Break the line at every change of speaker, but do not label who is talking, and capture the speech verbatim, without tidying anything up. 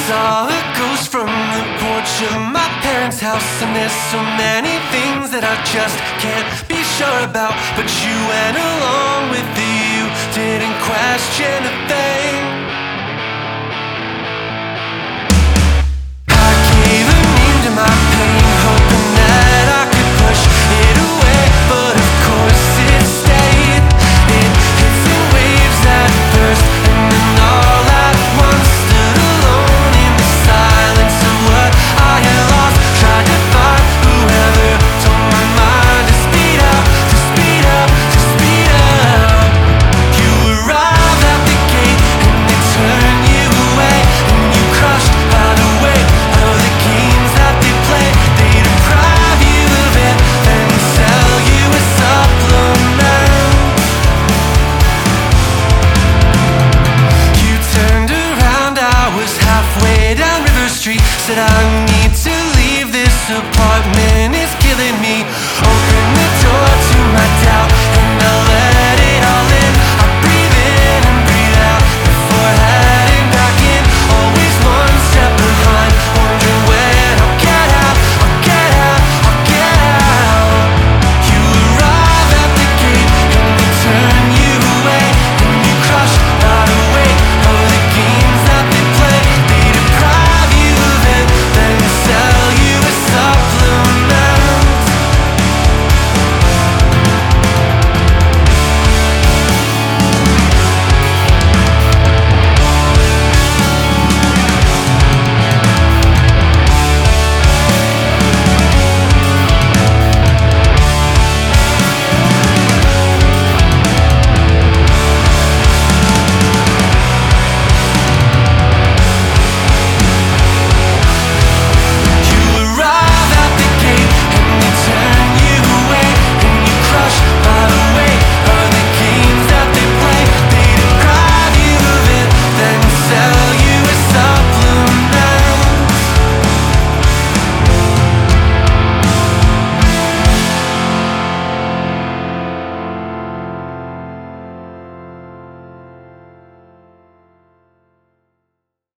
saw a ghost from the porch of my parents' house, and there's so many things that I just can't be sure about. But you went along with the you, didn't question a thing. I gave a name to my pain, hoping that I could push it away, but of course it stayed. It hits in waves at first, and then all at once stood alone in the silence of what I had lost. Tried to find whoever told my mind to speed up, to speed up, to speed up. You arrived at the gate and they turned you away, and you crushed by the weight of the games that they play. They deprive you of it and sell you a supplement. You turned around, I was halfway down River Street, said I need